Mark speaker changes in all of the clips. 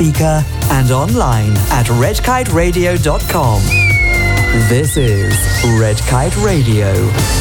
Speaker 1: speaker and online at redkiteradio.com. This is Red Kite Radio.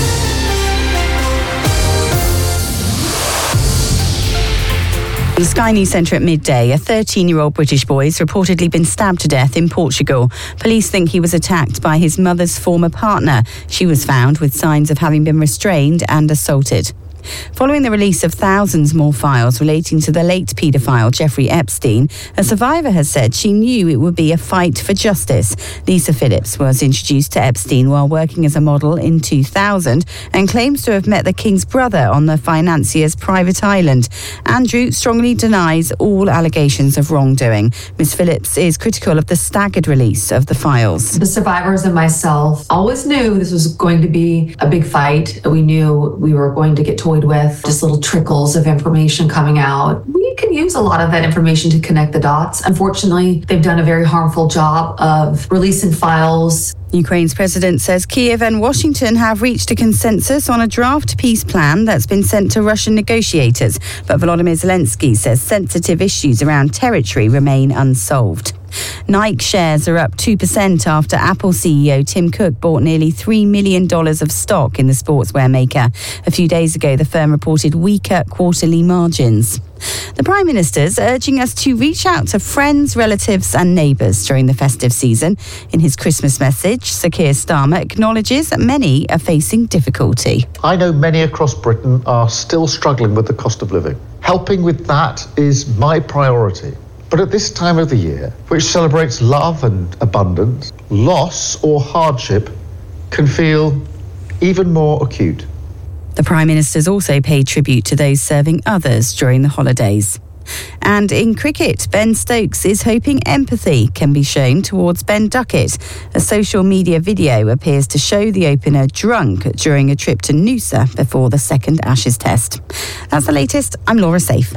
Speaker 2: The Sky News Centre at midday, a 13-year-old British boy has reportedly been stabbed to death in Portugal. Police think he was attacked by his mother's former partner. She was found with signs of having been restrained and assaulted. Following the release of thousands more files relating to the late paedophile Jeffrey Epstein, a survivor has said she knew it would be a fight for justice. Lisa Phillips was introduced to Epstein while working as a model in 2000 and claims to have met the King's brother on the financier's private island. Andrew strongly denies all allegations of wrongdoing. Ms. Phillips is critical of the staggered release of the files.
Speaker 3: The survivors and myself always knew this was going to be a big fight. We knew we were going to get toyed with just little trickles of information coming out. We can use a lot of that information to connect the dots. Unfortunately, they've done a very harmful job of releasing files.
Speaker 2: Ukraine's president says Kyiv and Washington have reached a consensus on a draft peace plan that's been sent to Russian negotiators. But Volodymyr Zelensky says sensitive issues around territory remain unsolved. Nike shares are up 2% after Apple CEO Tim Cook bought nearly $3 million of stock in the sportswear maker. A few days ago, the firm reported weaker quarterly margins. The Prime Minister's urging us to reach out to friends, relatives and neighbours during the festive season. In his Christmas message, Sir Keir Starmer acknowledges that many are facing difficulty.
Speaker 4: I know many across Britain are still struggling with the cost of living. Helping with that is my priority. But at this time of the year, which celebrates love and abundance, loss or hardship can feel even more acute.
Speaker 2: The Prime Minister's also paid tribute to those serving others during the holidays. And in cricket, Ben Stokes is hoping empathy can be shown towards Ben Duckett. A social media video appears to show the opener drunk during a trip to Noosa before the second Ashes test. That's the latest. I'm Laura Safe.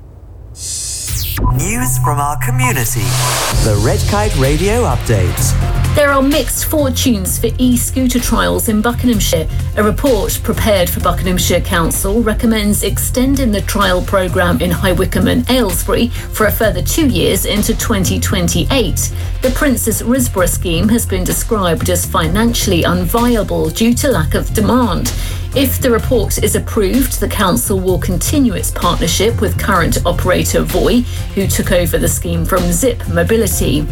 Speaker 1: News from our community. The Red Kite Radio Update.
Speaker 5: There are mixed fortunes for e-scooter trials in Buckinghamshire. A report prepared for Buckinghamshire Council recommends extending the trial programme in High Wycombe and Aylesbury for a further 2 years into 2028. The Princess Risborough scheme has been described as financially unviable due to lack of demand. If the report is approved, the council will continue its partnership with current operator Voi, who took over the scheme from Zip Mobility.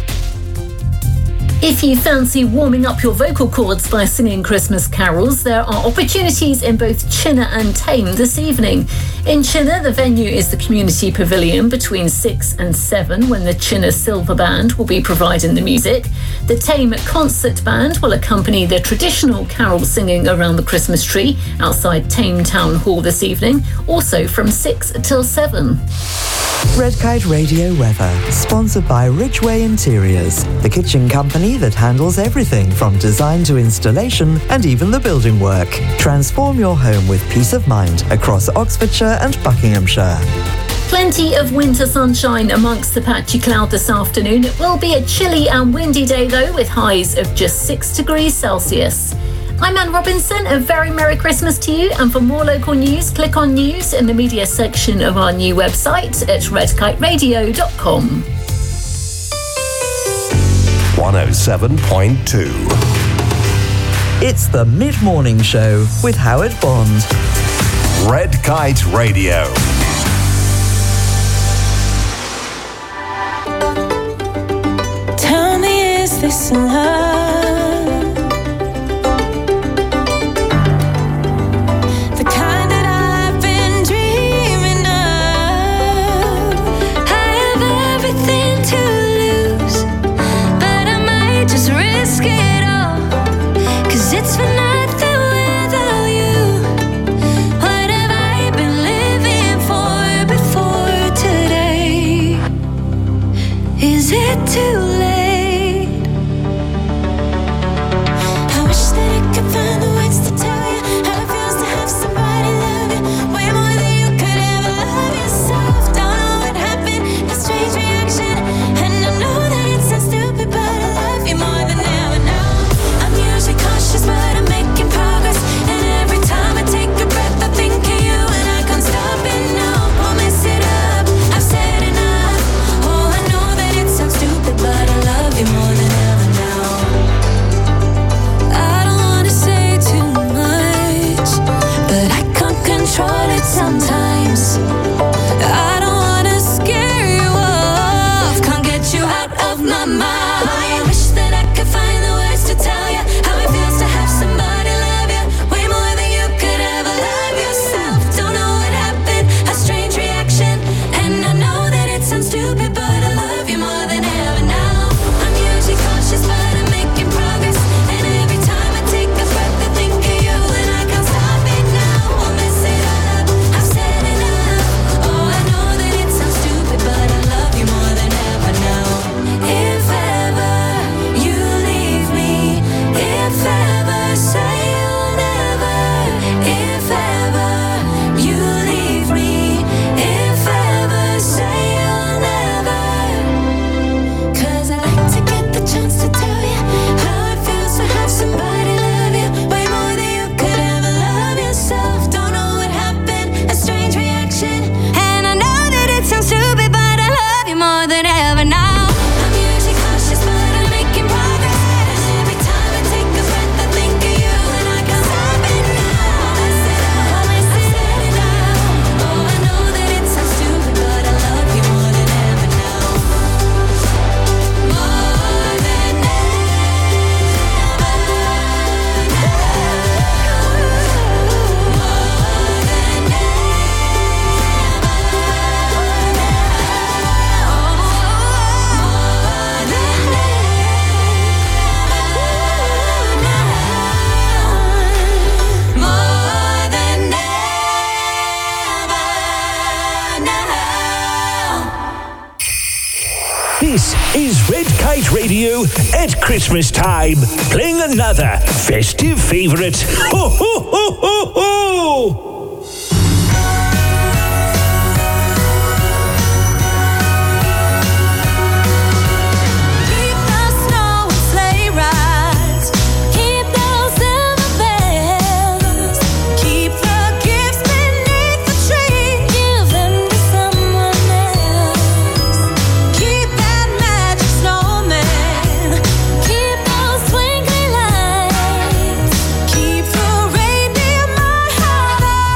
Speaker 5: If you fancy warming up your vocal cords by singing Christmas carols, there are opportunities in both Chinner and Tame this evening. In Chinner, the venue is the Community Pavilion between 6 and 7 when the Chinner Silver Band will be providing the music. The Tame Concert Band will accompany the traditional carol singing around the Christmas tree outside Tame Town Hall this evening, also from 6 till 7.
Speaker 1: Red Kite Radio weather, sponsored by Ridgeway Interiors, the kitchen company that handles everything from design to installation and even the building work. Transform your home with peace of mind across Oxfordshire and Buckinghamshire.
Speaker 5: Plenty of winter sunshine amongst the patchy cloud this afternoon. It will be a chilly and windy day though, with highs of just 6 degrees Celsius. I'm Anne Robinson. A very Merry Christmas to you. And for more local news, click on news in the media section of our new website at redkiteradio.com.
Speaker 6: 107.2.
Speaker 1: It's the Mid-Morning Show with Howard Bond.
Speaker 6: Red Kite Radio.
Speaker 7: Tell me, is this love?
Speaker 8: Too late. I wish that I could find the words to tell you how it feels to have somebody love you way more than you could ever love yourself. Don't know what happened, a strange reaction, and I know that it sounds stupid, but I love you more than ever now. I'm usually cautious, but I'm making progress, and every time I take a breath, I think of you, and I can't stop it now. Won't mess it up. I've said enough. Oh, I stupid, but I love you more than ever now. I'm usually cautious, but I'm making progress. And every time I take a breath, I think of you, and I can't stop it now. I'll mess it up, I've said enough. Oh, I know that it sounds stupid, but I love you more than ever now. If ever you leave me, if ever say you'll never, if ever you leave me, if ever say you'll never. 'Cause I like to get the chance to tell you how it feels to have somebody love you way more than you could ever love yourself. Don't know what happened, a strange reaction, and I know that it sounds stupid, but I love you more than ever now. I'm usually cautious, but I'm making progress. And every time I take a breath, I think of you, and I can't stop it now. I said it now. Oh, I know that it sounds stupid, but I love you more than ever now. More than
Speaker 9: This is Red Kite Radio at Christmas time, playing another festive favourite. Ho, ho, ho, ho, ho!
Speaker 8: Keep the snow and sleigh rides. Keep those silver bells. Keep the gifts beneath the tree. Give them to someone else. Keep that magic snowman. Keep those twinkly lights. Keep the reindeer my heart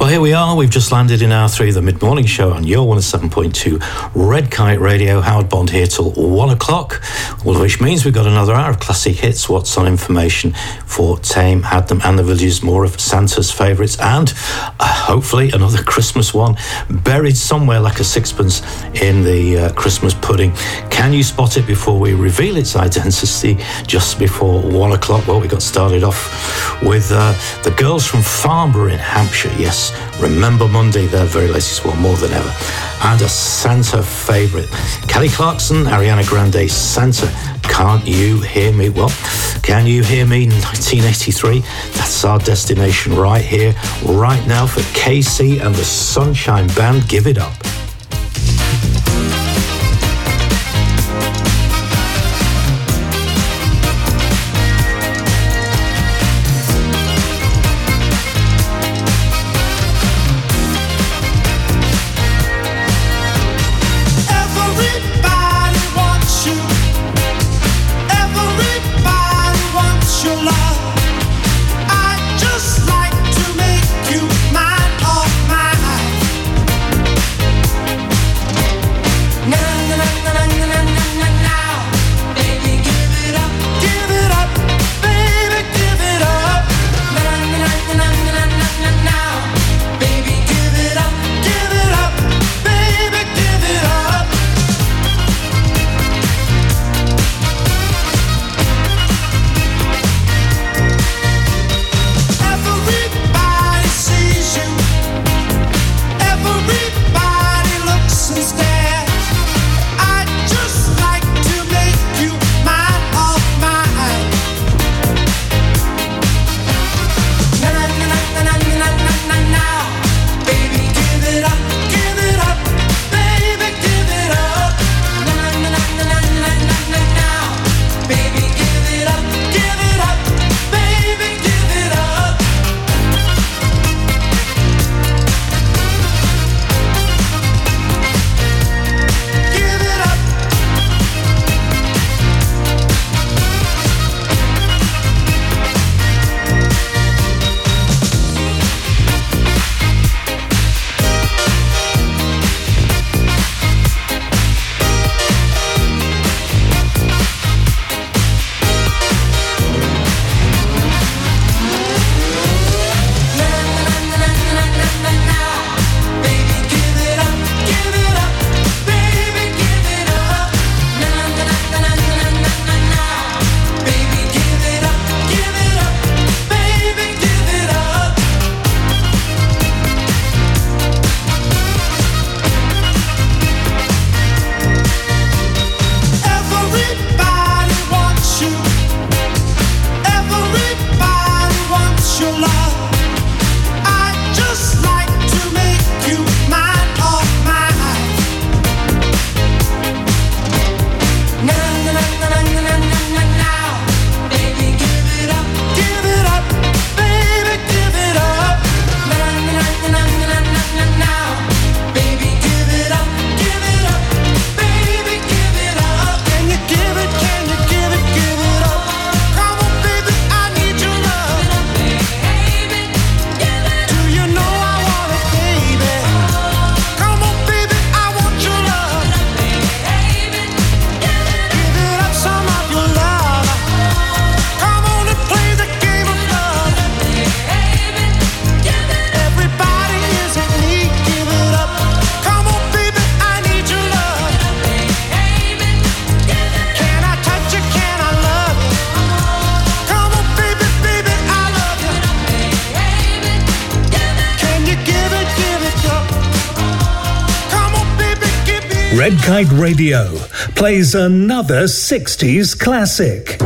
Speaker 10: here we are. We've just landed in hour 3 of the mid-morning show on your 107.2 Red Kite Radio. Howard Bond here till 1 o'clock, all of which means we've got another hour of classic hits, what's on information for Tame, Hadnam and the Villages, more of Santa's favourites, and hopefully another Christmas one buried somewhere like a sixpence in the Christmas pudding. Can you spot it before we reveal its identity just before 1 o'clock? Well, we got started off with the girls from Farnborough in Hampshire. Yes, Remember Monday, their very latest one, more than ever. And a Santa favourite. Kelly Clarkson, Ariana Grande, Santa, Can't You Hear Me? Well, Can You Hear Me? 1983. That's our destination right here, right now for KC and the Sunshine Band. Give it up.
Speaker 9: Red Kite Radio plays another 60s classic.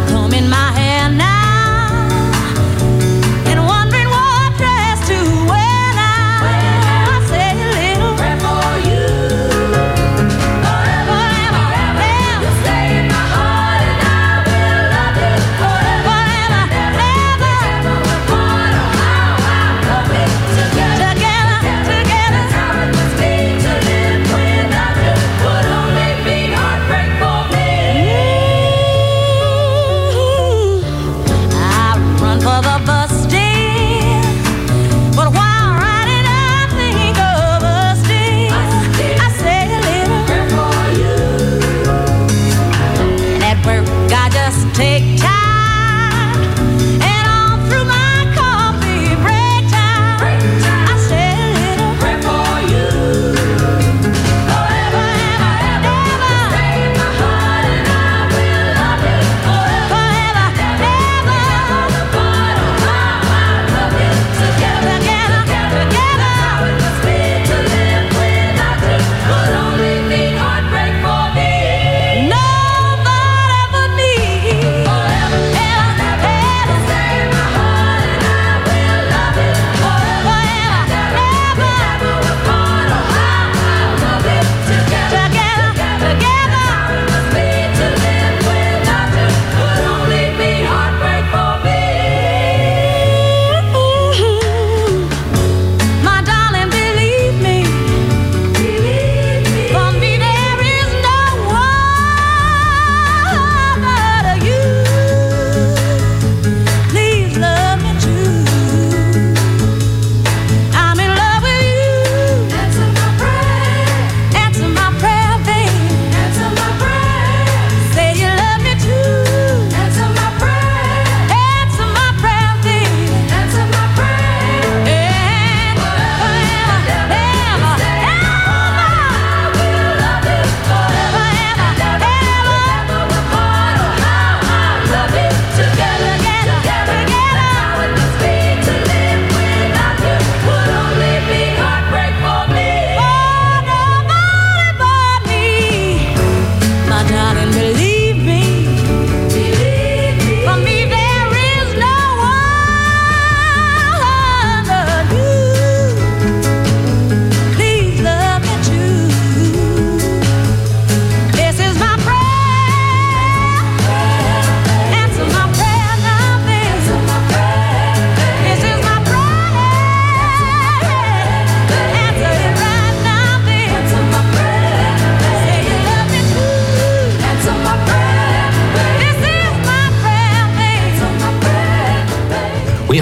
Speaker 8: And wondering what dress to wear.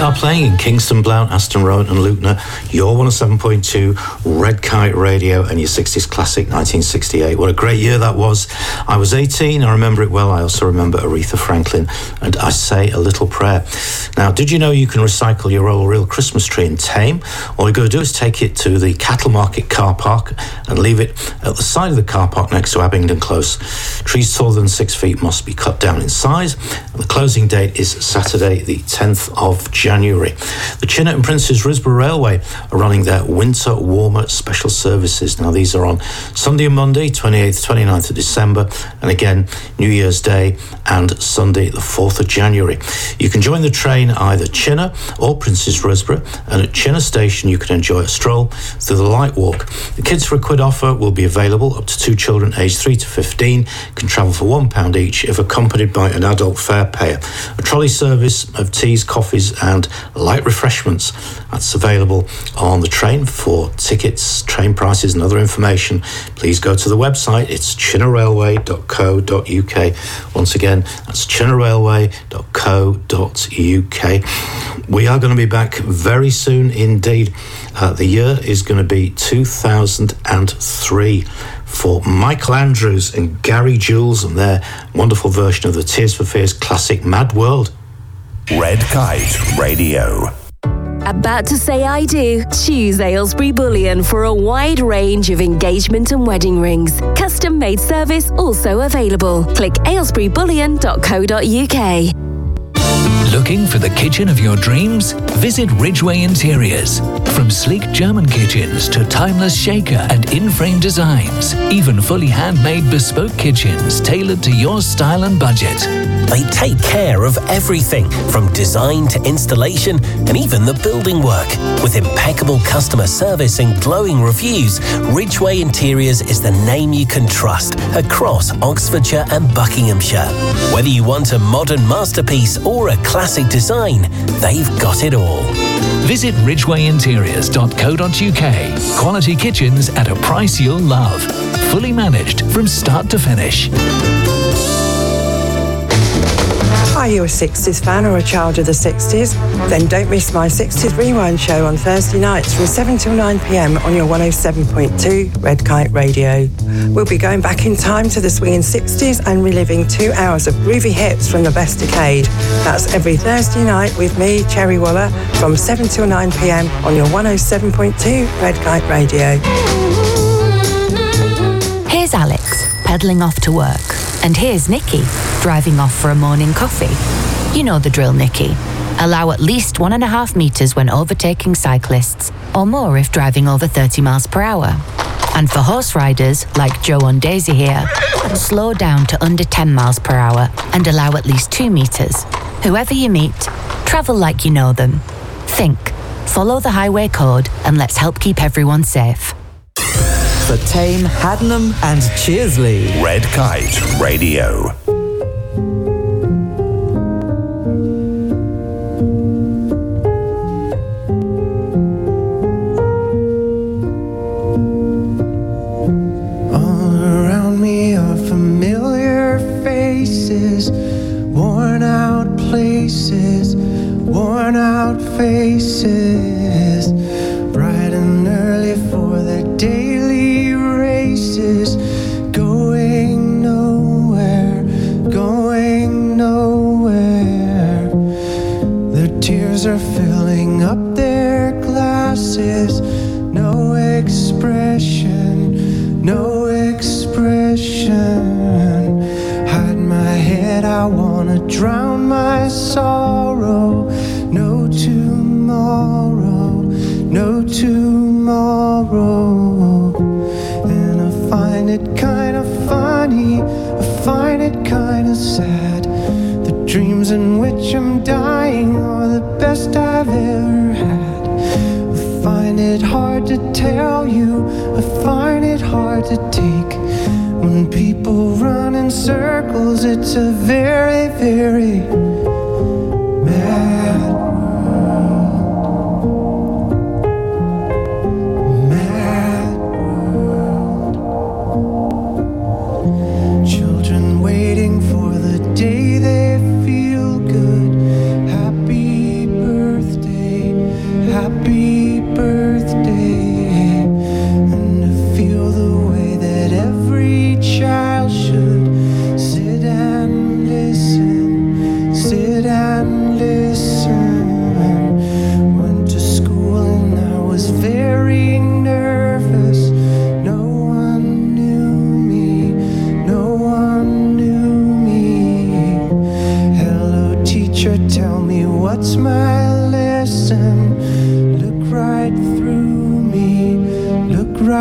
Speaker 10: are playing in Kingston, Blount, Aston Rowan and Lucknow. Your 107.2 Red Kite Radio and your 60s classic 1968. What a great year that was. I was 18, I remember it well. I also remember Aretha Franklin and I Say a Little Prayer. Now, did you know you can recycle your old real Christmas tree in Thame? All you've got to do is take it to the Cattle Market car park and leave it at the side of the car park next to Abingdon Close. Trees taller than 6 feet must be cut down in size. And the closing date is Saturday, the 10th of January. The Chinner and Princes Risborough Railway are running their winter warmer special services. Now, these are on Sunday and Monday, 28th, 29th of December, and again, New Year's Day and Sunday, the 4th of January. You can join the train either Chinner or Princes Risborough, and at Chinner Station you can enjoy a stroll through the Light Walk. The Kids for a Quid offer will be available. Up to 2 children aged 3 to 15 can travel for £1 each if accompanied by an adult fare payer. A trolley service of teas, coffees and light refreshments. That's available on the train. For tickets, train prices and other information, please go to the website. It's chinnerrailway.co.uk. Once again, that's chinnerrailway.co.uk. We are going to be back very soon indeed. The year is going to be 2003 for Michael Andrews and Gary Jules and their wonderful version of the Tears for Fears classic Mad World.
Speaker 6: Red Kite Radio.
Speaker 11: About to say I do? Choose Aylesbury Bullion for a wide range of engagement and wedding rings. Custom-made service also available. Click aylesburybullion.co.uk.
Speaker 12: Looking for the kitchen of your dreams? Visit Ridgeway Interiors. From sleek German kitchens to timeless shaker and in-frame designs, even fully handmade bespoke kitchens tailored to your style and budget.
Speaker 13: They take care of everything from design to installation and even the building work. With impeccable customer service and glowing reviews, Ridgeway Interiors is the name you can trust across Oxfordshire and Buckinghamshire. Whether you want a modern masterpiece or a classic design, they've got it all.
Speaker 12: Visit ridgwayinteriors.co.uk. Quality kitchens at a price you'll love. Fully managed from start to finish.
Speaker 14: Are you a 60s fan or a child of the 60s? Then don't miss my 60s Rewind show on Thursday nights from 7 till 9 p.m. on your 107.2 Red Kite Radio. We'll be going back in time to the swinging 60s and reliving 2 hours of groovy hits from the best decade. That's every Thursday night with me, Cherry Waller, from 7 till 9 p.m. on your 107.2 Red Kite Radio.
Speaker 15: Here's Alex, pedalling off to work. And here's Nikki, driving off for a morning coffee. You know the drill, Nikki. Allow at least 1.5 metres when overtaking cyclists, or more if driving over 30 miles per hour. And for horse riders, like Joe and Daisy here, slow down to under 10 miles per hour and allow at least 2 metres. Whoever you meet, travel like you know them. Think, follow the highway code, and let's help keep everyone safe.
Speaker 1: For Thame, Haddenham and Cheersley.
Speaker 6: Red Kite Radio.
Speaker 16: All around me are familiar faces, worn out places, worn out faces, bright and early for their daily races, going nowhere, going nowhere. Their tears are filling up their glasses, no expression, no expression. Hide my head, I wanna drown my sorrow. No tomorrow, no tomorrow. And I find it kind of funny, I find it kind of sad. The dreams in which I'm dying are the best I've ever had. I find it hard to tell you, I find it hard to take. When people run in circles, it's a very, very mad world. Mad world. Children waiting for the day they feel good. Happy birthday.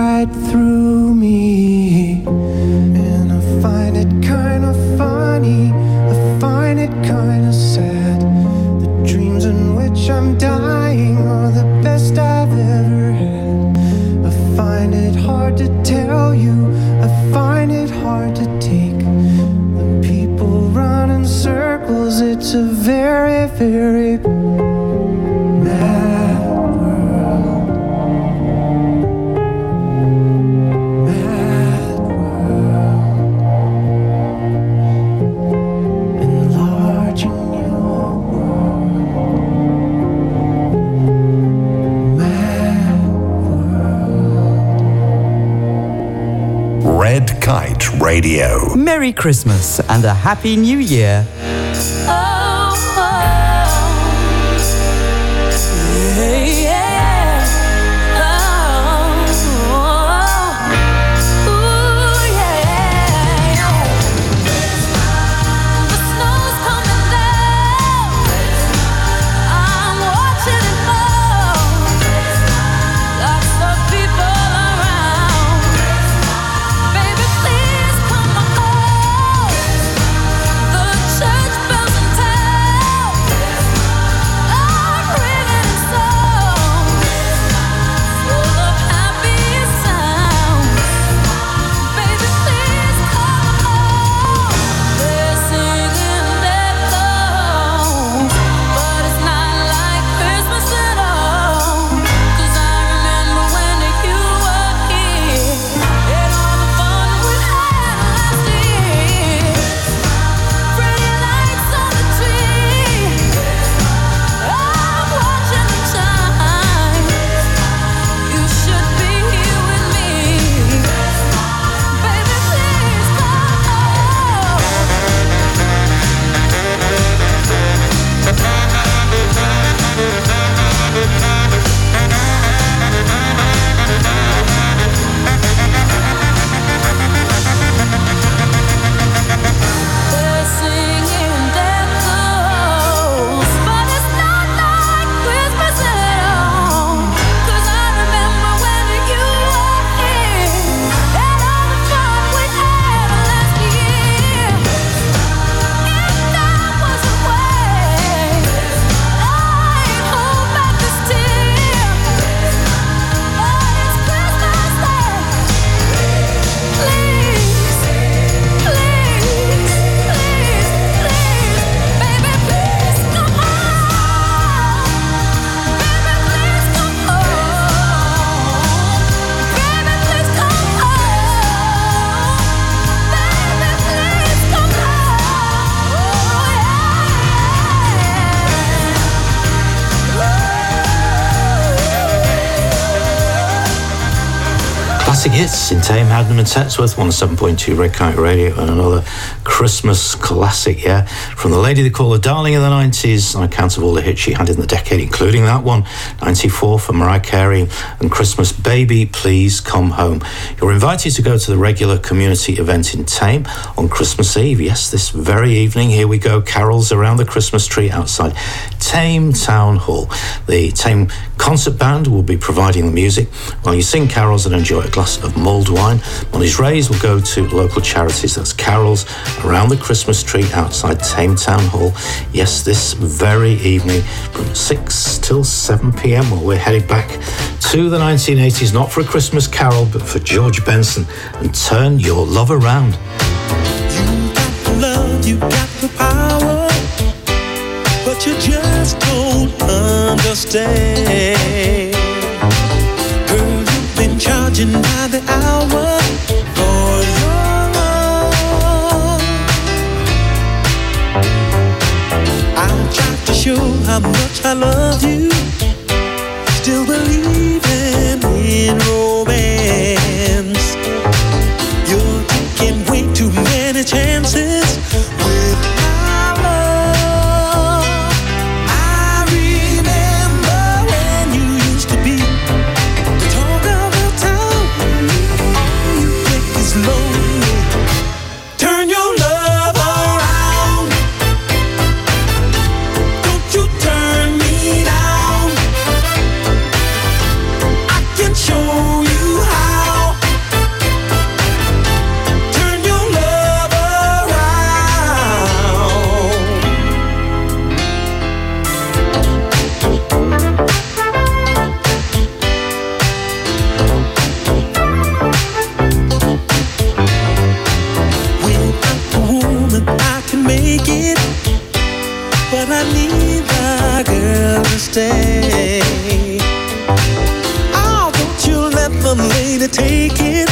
Speaker 16: right through me. And I find it kind of funny, I find it kind of sad. The dreams in which I'm dying are the best I've ever had. I find it hard to tell you, I find it hard to take. The people run in circles, it's a very, very mad world. Mad world. Enlarging your world. Mad world.
Speaker 6: Red Kite Radio.
Speaker 1: Merry Christmas and a Happy New Year.
Speaker 10: Classic hits in Tame, Hadnam and Tetsworth, 107.2 Red Kite Radio, and another Christmas classic, yeah, from the lady they call the darling of the 90s on account of all the hits she had in the decade, including that one, 94 for Mariah Carey, and Christmas Baby, Please Come Home. You're invited to go to the regular community event in Tame on Christmas Eve. Yes, this very evening, here we go, carols around the Christmas tree outside Tame Town Hall. The Tame Concert Band will be providing the music while you sing carols and enjoy a glass of mulled wine. Money's raised will go to local charities. That's carols around the Christmas tree outside Tame Town Hall. Yes, this very evening from 6 till 7 p.m. Well, we're headed back to the 1980s, not for a Christmas carol, but for George Benson and Turn Your Love Around.
Speaker 17: You got the love, you got the power, but you just don't understand. Girl, you've been charging by the hour for your love. I'll try to show how much I love you, still believing in romance. You're taking way too many chances with my love. I remember when you used to be the talk of the town. You make this lonely. Turn your love around. Don't you turn me down. I can show you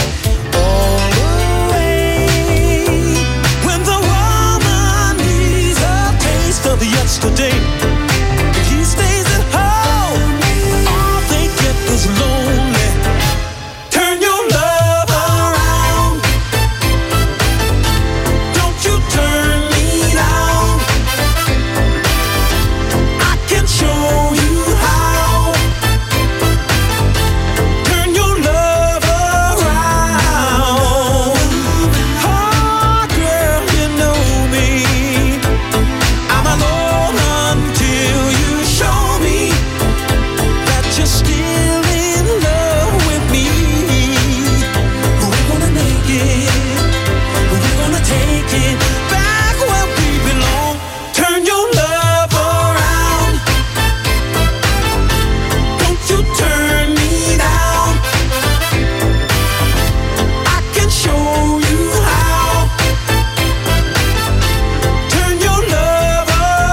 Speaker 17: all the way. When the woman needs a taste of yesterday, if he stays at home, all they get is lonely. Turn your love around. Don't you turn me down. I can show you how. Turn your love around. Oh, girl, you know me. I'm alone until you show me that you're still in love with me. We're gonna make it. We're gonna take it back where we belong. Turn your love around. Don't you turn me down. I can show you how. Turn your love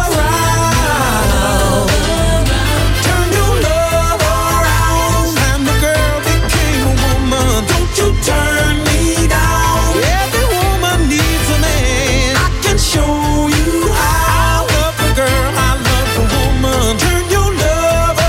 Speaker 17: around. Turn your love around. And the girl became a woman. Don't you turn me down. Every woman needs a man. I can show you how. I love the girl, I love the woman. Turn your love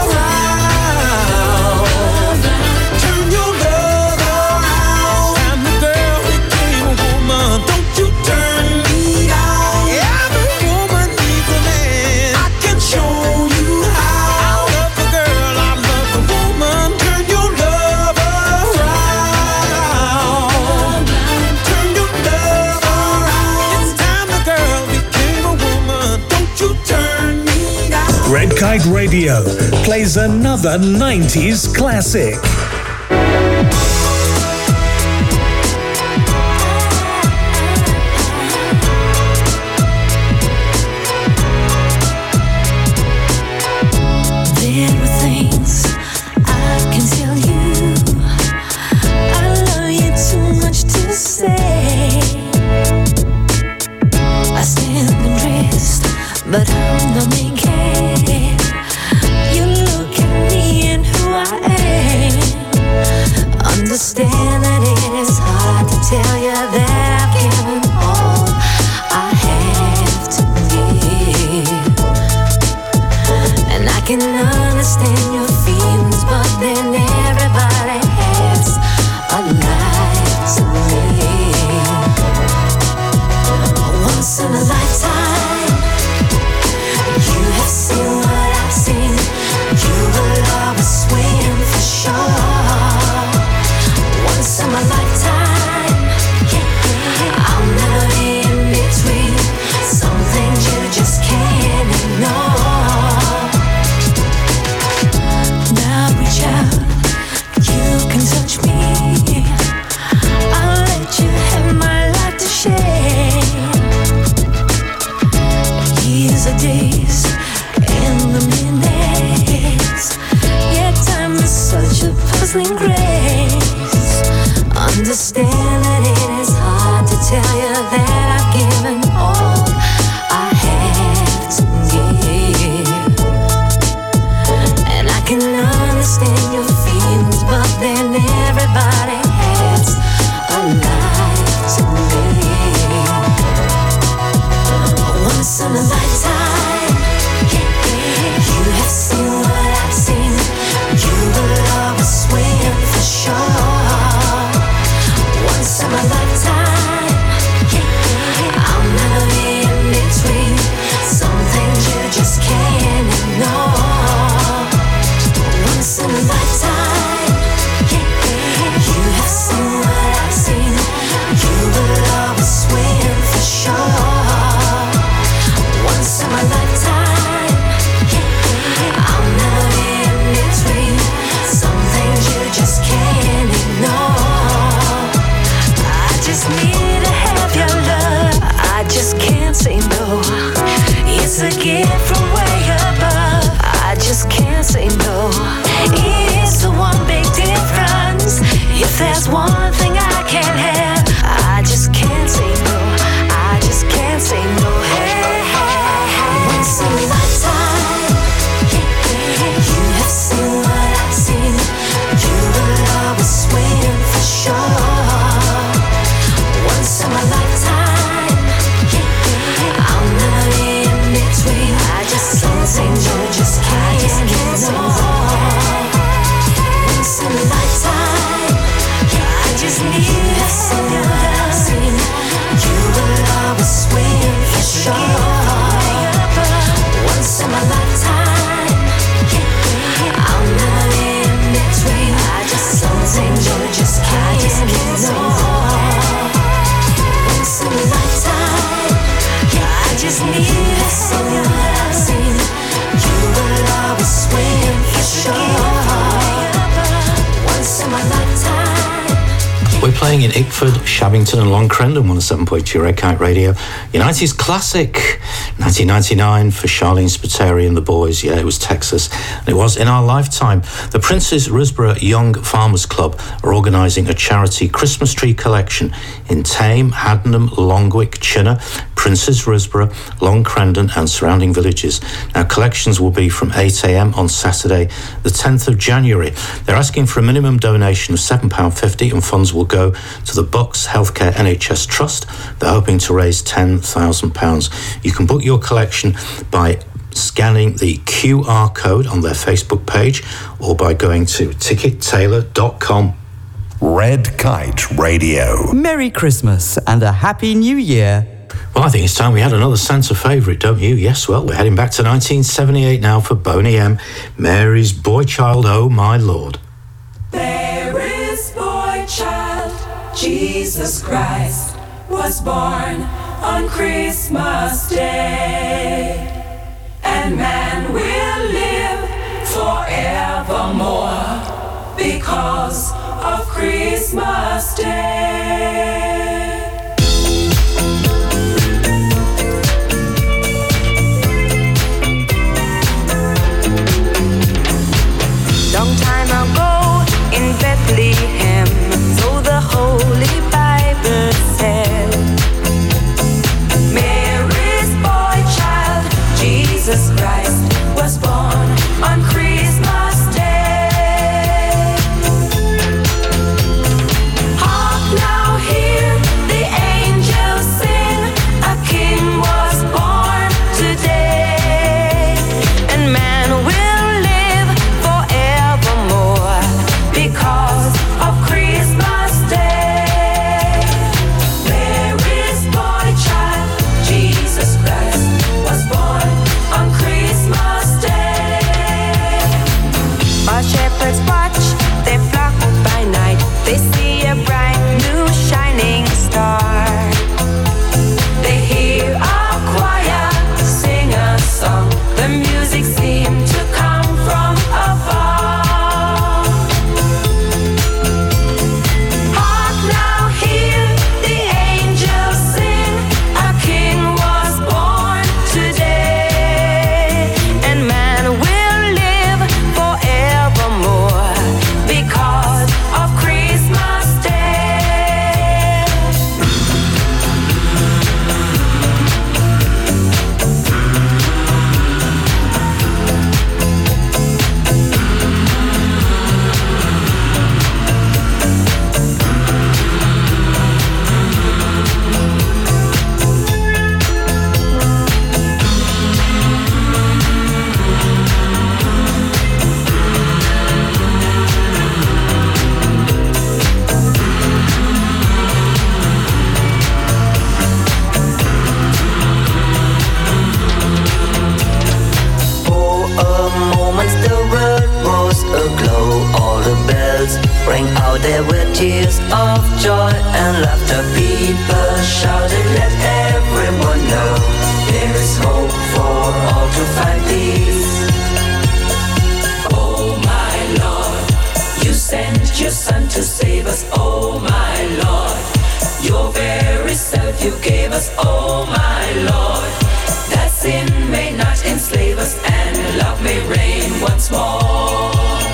Speaker 17: around. Turn your love around. And the girl became a woman. Don't you turn me down. Every woman needs a man. I can show you how. I love the girl, I love the woman. Turn your love around. Turn your love around. It's time the girl became a woman. Don't you turn me down.
Speaker 9: Red Kite Radio plays another 90s classic.
Speaker 8: There are things I can tell you. I love you too much to say. I stand impressed, but I'm the main cat. You look at me and who I am. Understand that it is hard to tell you that I've given all I have to give. And I can understand your feelings, but then everybody has a life to live. Once in a lifetime, you have seen what I've seen. You will always win for sure. Once in my lifetime, I'll never be in between. Some things you just can't ignore. Now reach out, you can touch me. I'll let you have my life to share. Years of days and the minutes. Yeah, time is such a puzzling grace. Understand that it is hard to tell you that I've given all I have to give. And I can understand your feelings, but then everybody has a life to live. Once in a lifetime, you have seen what I've seen. You will always win for sure. Once in my lifetime, I'll never be in between. Some things you just can't ignore. Once in a lifetime, you have seen what I've seen. You will always win for sure. Once in my lifetime, I'll never be in between. Some things you just can't ignore. I just need to have your love. I just can't say no. It's a gift from way above. I just can't say no. It's the one big difference. If there's one thing I can't have, I just can't say no. I just can't say no. Hey, hey, hey. Once in a lifetime, you have seen what I've seen. You will always win for sure.
Speaker 10: We're playing in Ickford, Shabbington and Long Crendon, 107.2 Red Kite Radio. Your 90s classic, 1999 for Charlene Spiteri and the Boys. Yeah, it was Texas. And it was in our lifetime. The Prince's Risborough Young Farmers Club are organising a charity Christmas tree collection in Tame, Haddenham, Longwick, Chinner, Prince's Risborough, Long Crendon and surrounding villages. Now, collections will be from 8 a.m. on Saturday, the 10th of January. They're asking for a minimum donation of £7.50 and funds will go to the Bucks Healthcare NHS Trust. They're hoping to raise £10,000. You can book your collection by scanning the QR code on their Facebook page or by going to tickettailor.com.
Speaker 6: Red Kite Radio.
Speaker 1: Merry Christmas and a Happy New Year.
Speaker 10: Well, I think it's time we had another Santa favourite, don't you? Yes, well, we're heading back to 1978 now for Boney M. Mary's Boy Child, Oh My Lord.
Speaker 7: Mary's boy child, Jesus Christ, was born on Christmas Day. And man will live forevermore because of Christmas Day.
Speaker 8: Long time ago in Bethlehem, so the Holy Bible said, Mary's boy child, Jesus Christ, was born on Christmas Day. Hark now, hear the angels sing, a king was born today, and man will because of Christmas Day. Mary's boy child, Jesus Christ, was born on Christmas Day. While shepherds watch their flock by night, they see a bright new shining star. They hear a choir sing a song, the music seemed to come from afar.
Speaker 18: Rang out there were tears of joy and laughter. People shouted, let everyone know there is hope for all to find peace.
Speaker 7: Oh my Lord, you sent your Son to save us. Oh my Lord, your very self you gave us. Oh my Lord, that sin may not enslave us and love may reign once more.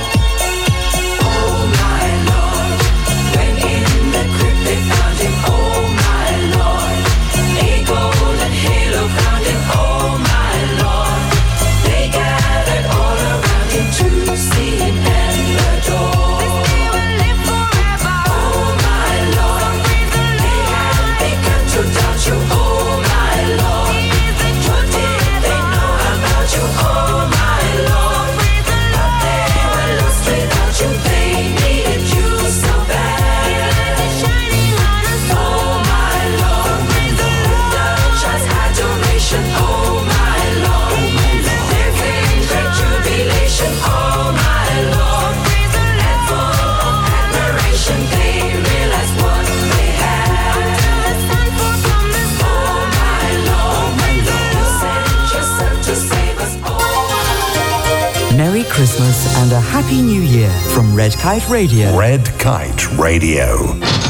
Speaker 1: Merry Christmas and a Happy New Year from Red Kite Radio.
Speaker 6: Red Kite Radio.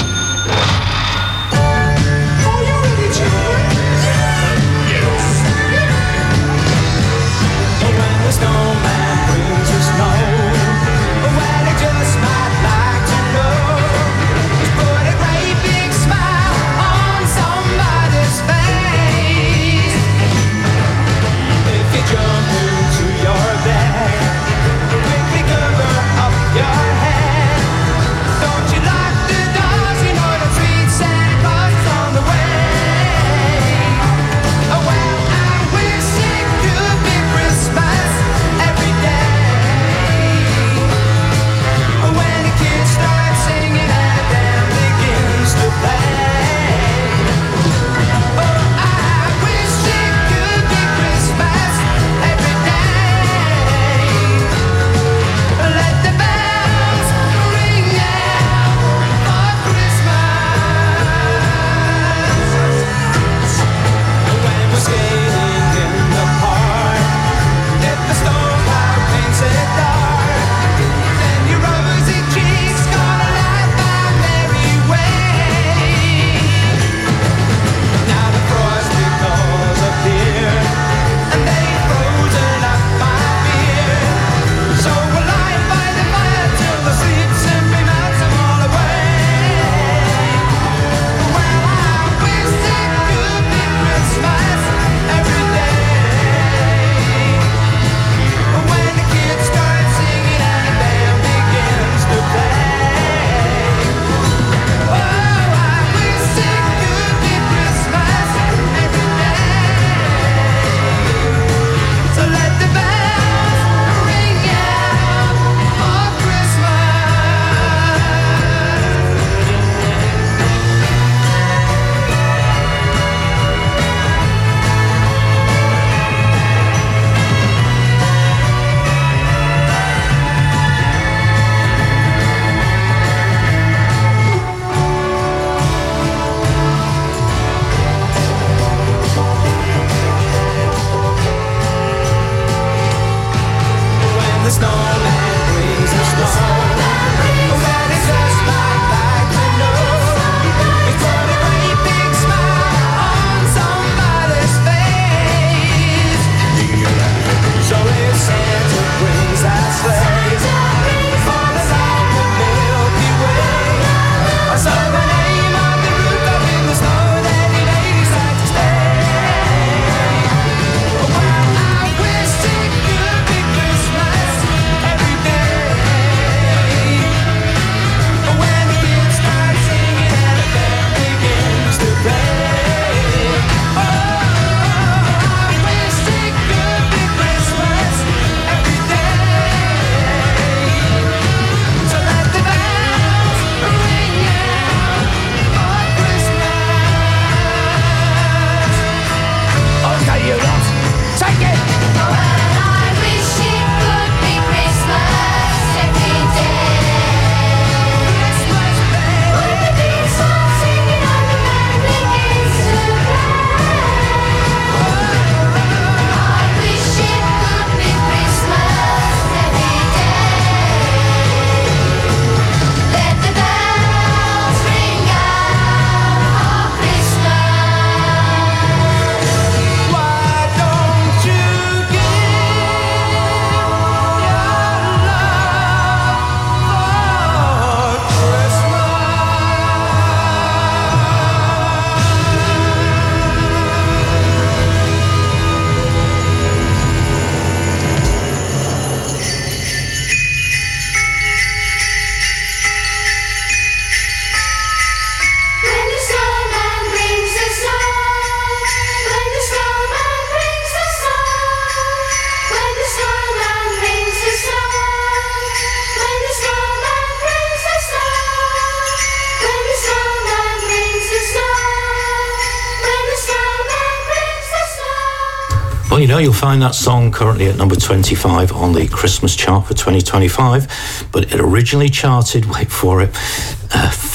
Speaker 10: Well, you know, you'll find that song currently at number 25 on the Christmas chart for 2025, but it originally charted, wait for it,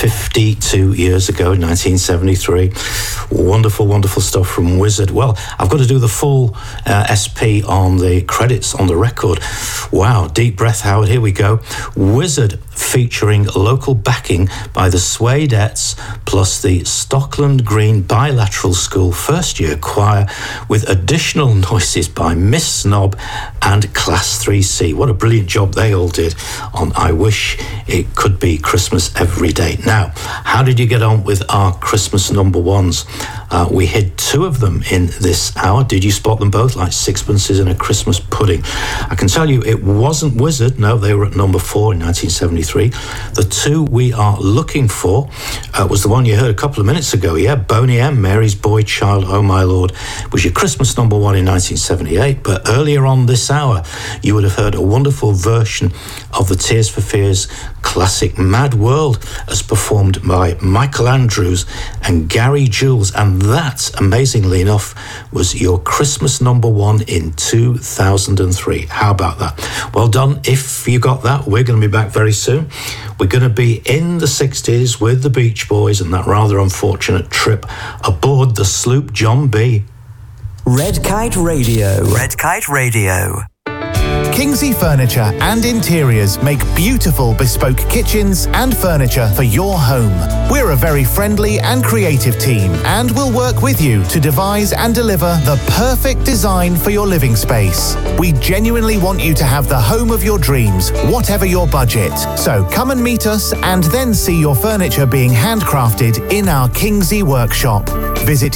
Speaker 10: 52 years ago, 1973. Wonderful, wonderful stuff from Wizzard. Well, I've got to do the full SP on the credits on the record. Wow, deep breath, Howard. Here we go. Wizzard, featuring local backing by the Swadettes plus the Stockland Green Bilateral School first year choir, with additional noises by Miss Snob and Class 3C. What a brilliant job they all did on I Wish It Could Be Christmas Every Day. Now, how did you get on with our Christmas number ones? We hid two of them in this hour. Did you spot them both, like sixpences in a Christmas pudding? I can tell you it wasn't Wizzard. No, they were at number 4 in 1973. The two we are looking for was the one you heard a couple of minutes ago. Yeah, Boney M, Mary's Boy Child, Oh My Lord, was your Christmas number 1 in 1978. But earlier on this hour, you would have heard a wonderful version of the Tears for Fears classic Mad World, as performed by Michael Andrews and Gary Jules, and that, amazingly enough, was your Christmas number 1 in 2003. How about that? Well done if you got that. We're going to be back very soon. We're going to be in the 60s with the Beach Boys and that rather unfortunate trip aboard the sloop John B.
Speaker 1: Red Kite Radio. Red Kite Radio.
Speaker 19: Kingsley Furniture and Interiors make beautiful bespoke kitchens and furniture for your home. We're a very friendly and creative team, and we'll work with you to devise and deliver the perfect design for your living space. We genuinely want you to have the home of your dreams, whatever your budget. So come and meet us and then see your furniture being handcrafted in our Kingsley workshop. Visit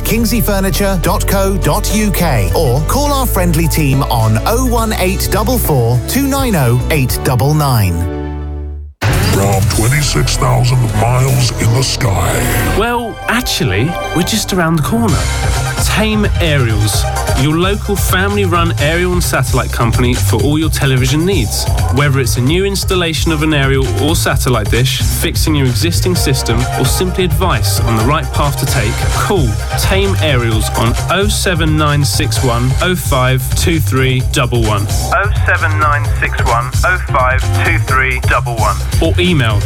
Speaker 19: kingsleyfurniture.co.uk or call our friendly team on 01844 290 899.
Speaker 20: Around 26,000 miles in the sky.
Speaker 21: Well, actually, we're just around the corner. Tame Aerials, your local family-run aerial and satellite company for all your television needs. Whether it's a new installation of an aerial or satellite dish, fixing your existing system, or simply advice on the right path to take, call Tame Aerials on 07961 052311. 07961 052311. Or email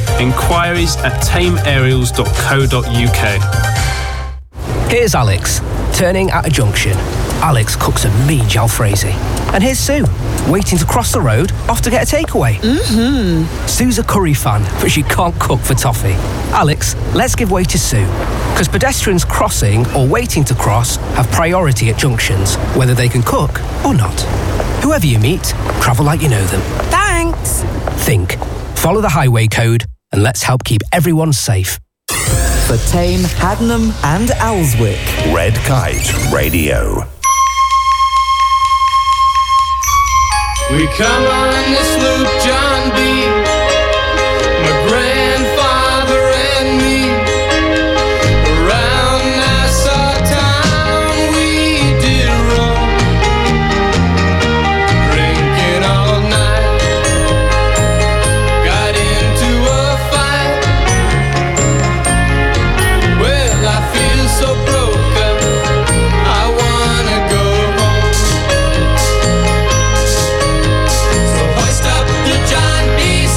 Speaker 21: inquiries@tameaerials.co.uk.
Speaker 22: Here's Alex, turning at a junction. Alex cooks a mean jalfrezi. And here's Sue, waiting to cross the road, off to get a takeaway. Sue's a curry fan, but she can't cook for toffee. Alex, let's give way to Sue. Because pedestrians crossing or waiting to cross have priority at junctions, whether they can cook or not. Whoever you meet, travel like you know them.
Speaker 23: Thanks.
Speaker 22: Think. Follow the highway code, and let's help keep everyone safe.
Speaker 1: For Tame, Haddenham and Alswick.
Speaker 6: Red Kite Radio.
Speaker 17: We come on this loop, John B. My grandfather and me. Around Nassau town we did roam, drinking all night. Got into a fight. Well, I feel so broken, I wanna go home. So hoist up the John B.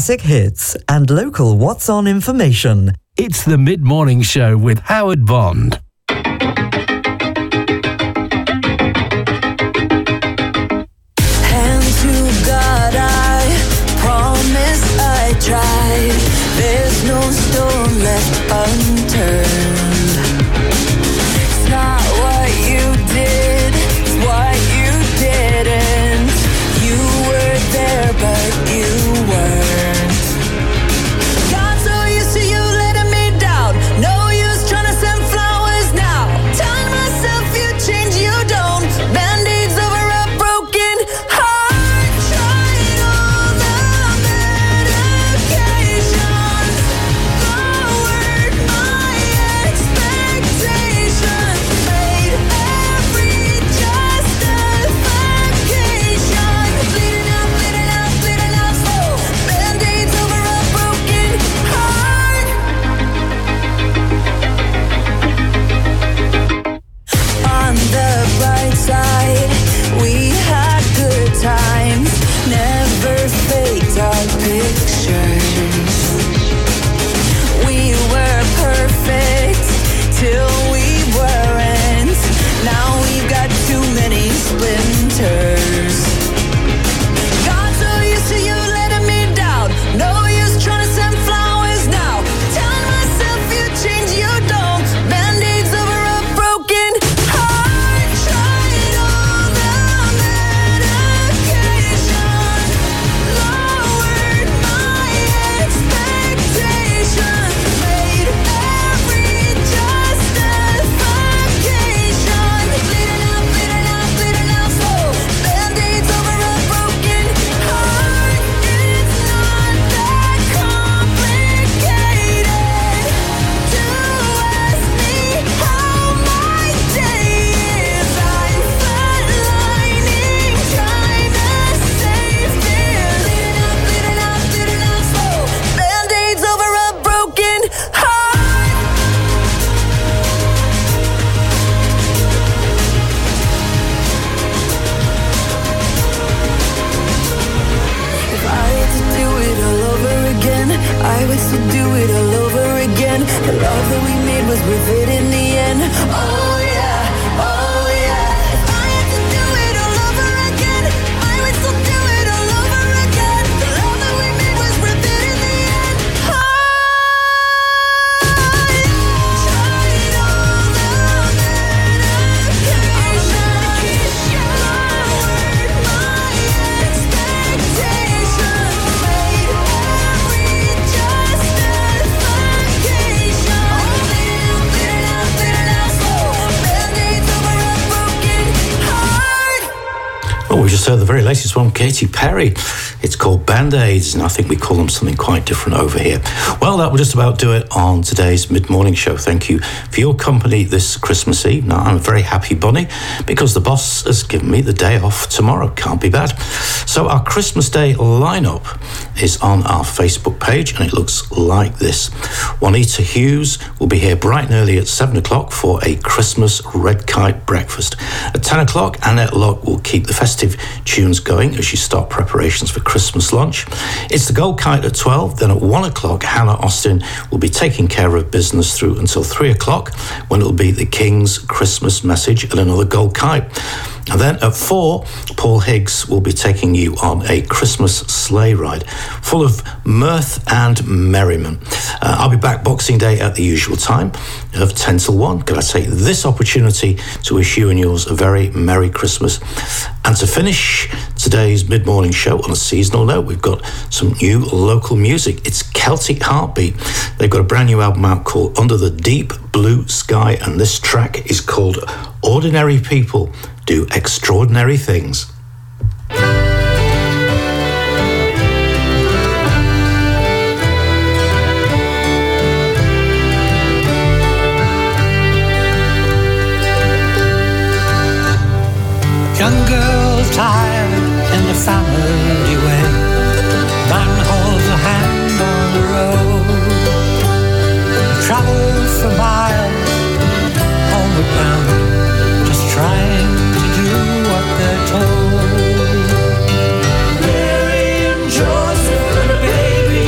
Speaker 1: classic hits and local What's On information.
Speaker 3: It's the Mid-Morning Show with Howard Bond.
Speaker 7: Hand to God, I promise I tried. There's no stone left unturned. It's not what you did, it's what you didn't. You were there, but you weren't. Got so used to you letting me down. No use trying to send flowers now. Telling myself you change, you don't. Band-aids over a broken heart. Tried all the medications. Lowered my expectations. Made every justification. Bleeding out, bleeding out, bleeding out slow. Band-aids over a broken heart. On the bright side, we had good times. Never faked our pictures. We were perfect till we weren't. Now we've got too many splinters. Got so used to you letting me down. No use trying to send flowers now. Telling myself you change, you don't. Band-aids over a broken heart. Tried all the medication. Lowered my expectations. Made every justification. Bleeding out, bleeding out, bleeding out slow. Band-aids over a broken heart. It's not that complicated to ask me how my day is. I'm flatlining, trying to save fear. Bleeding out, bleeding out, bleeding out slow. Band-aids over a broken heart. If I had to do it all over again, I would still do it all over again. The love that we made was worth it in the end. Oh yeah, oh yeah. If I had to do it all over again, I would still do it all over again. The love that we made was worth it in the end. Oh yeah. Tried all the medication. Lowered my expectations. Made every justification. Bleeding out, bleeding out slow. Band-aids over a broken heart.
Speaker 10: Well, we just heard the very latest one, Katy Perry. It's called Band-Aids, and I think we call them something quite different over here. Well, that will just about do it on today's Mid-Morning Show. Thank you for your company this Christmas Eve. Now, I'm a very happy bunny because the boss has given me the day off tomorrow. Can't be bad. So our Christmas Day lineup is on our Facebook page, and it looks like this. Juanita Hughes will be here bright and early at 7 o'clock for a Christmas red kite breakfast. At 10 o'clock, Annette Locke will keep the festive tunes going as you start preparations for Christmas lunch. It's the Gold Kite at 12. Then at 1 o'clock, Hannah Austin will be taking care of business through until 3 o'clock, when it'll be the King's Christmas message and another Gold Kite. And then at 4, Paul Higgs will be taking you on a Christmas sleigh ride full of mirth and merriment. I'll be back Boxing Day at the usual time of 10 till 1. Can I take this opportunity to wish you and yours a very Merry Christmas? And to finish today's Mid-Morning Show on a seasonal note, we've got some new local music. It's Celtic Heartbeat. They've got a brand new album out called Under the Deep Blue Sky, and this track is called Ordinary People Do Extraordinary Things.
Speaker 4: Young girl tired in the family way. Man holds a hand on the road. Travel for miles, homeward bound, just trying to do what they're told. Mary and Joseph and a baby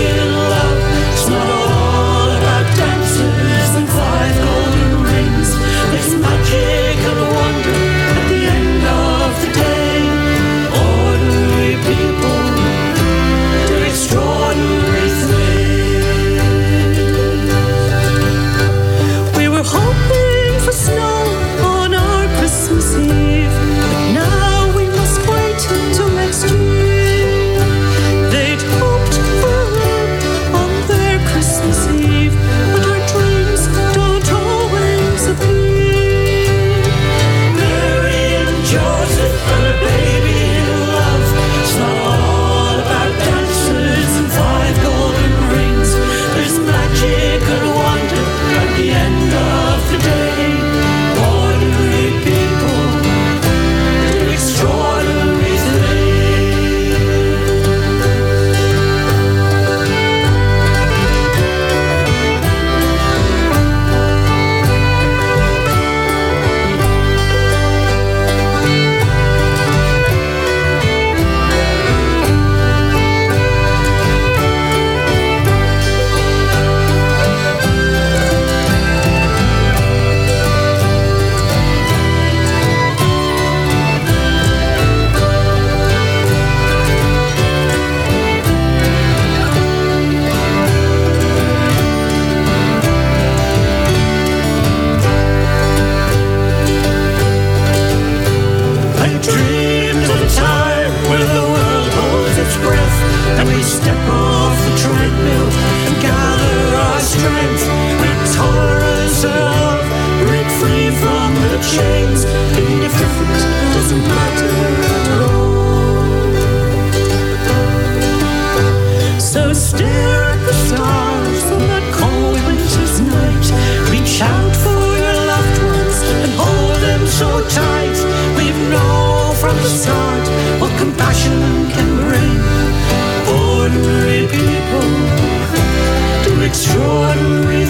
Speaker 4: its heart, what compassion can bring. Ordinary people do extraordinary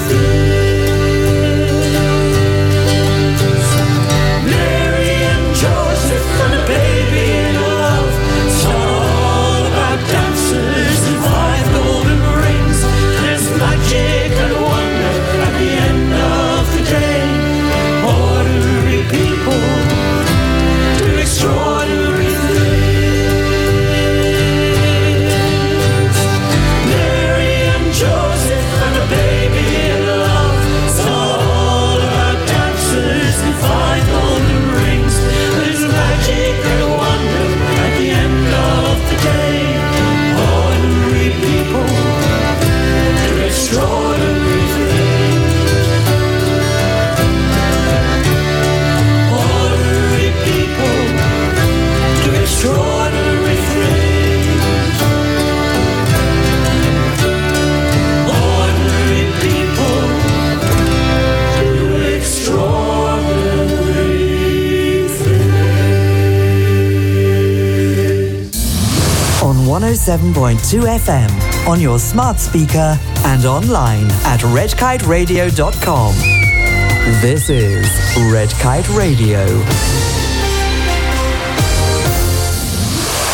Speaker 4: things. Mary and Joseph and a baby in love. It's not all about dancers and 5 golden rings. There's magic and wonder at the end of the day. Ordinary people do extraordinary things. Mary and Joseph and a baby in love. It's not all about dancers and 5 golden rings. There's magic and wonder at the end of the day. Ordinary people do extraordinary things. Ordinary people do extraordinary things. Ordinary people do extraordinary things.
Speaker 1: On 107.2 FM, on your smart speaker and online at redkiteradio.com. This is Red Kite Radio.